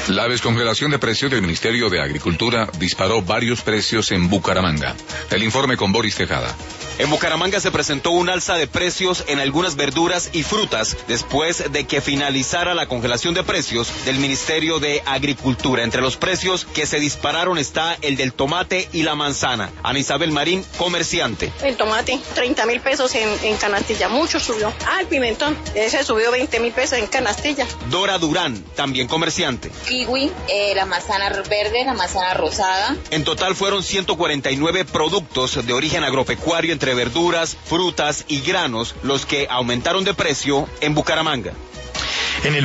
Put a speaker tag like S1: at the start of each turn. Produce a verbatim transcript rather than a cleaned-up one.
S1: La descongelación de precios del Ministerio de Agricultura disparó varios precios en Bucaramanga. El informe con Boris Tejada.
S2: En Bucaramanga se presentó un alza de precios en algunas verduras y frutas después de que finalizara la congelación de precios del Ministerio de Agricultura. Entre los precios que se dispararon está el del tomate y la manzana. Ana Isabel Marín, comerciante.
S3: El tomate, treinta mil pesos en, en canastilla, mucho subió. Ah, el pimentón, ese subió veinte mil pesos en canastilla.
S2: Dora Durán, también comerciante.
S4: Kiwi, eh, la manzana verde, la manzana rosada.
S2: En total fueron ciento cuarenta y nueve productos de origen agropecuario entre verduras, frutas y granos los que aumentaron de precio en Bucaramanga.
S5: En el